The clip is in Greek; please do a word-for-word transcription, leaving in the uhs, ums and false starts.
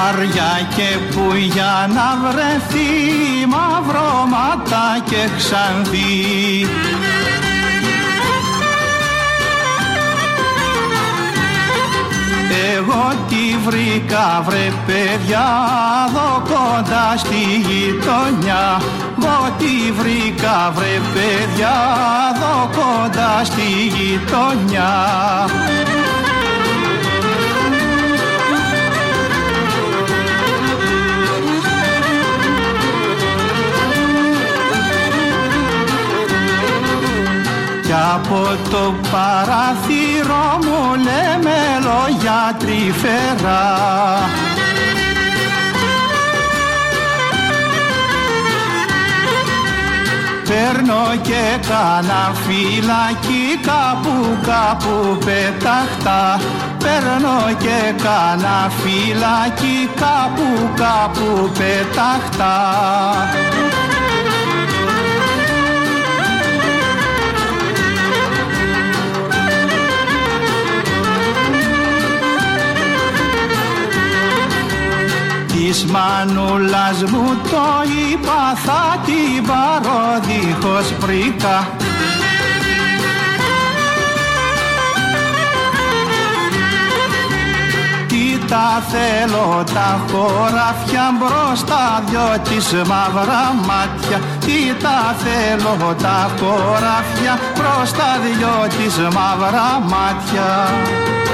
βαριά και που για να βρεθεί μαύρο μάτα και ξανθή. Εγώ τη βρήκα βρε παιδιά εδώ κοντά στη γειτονιά. Εγώ τη βρήκα βρε παιδιά εδώ κοντά στη γειτονιά. Κι από το παράθυρο μου λέμε λόγια τρυφερά. Παίρνω και κάνα φυλάκι κάπου κάπου πεταχτά. Παίρνω και κάνα φυλάκι κάπου κάπου πεταχτά. Της μανούλας μου το είπα θα την πάρω δίχως πρίκα. Τι τα θέλω τα χωράφια μπροστά δυο της μαύρα μάτια. Τι τα θέλω τα χωράφια μπροστά δυο της μαύρα μάτια.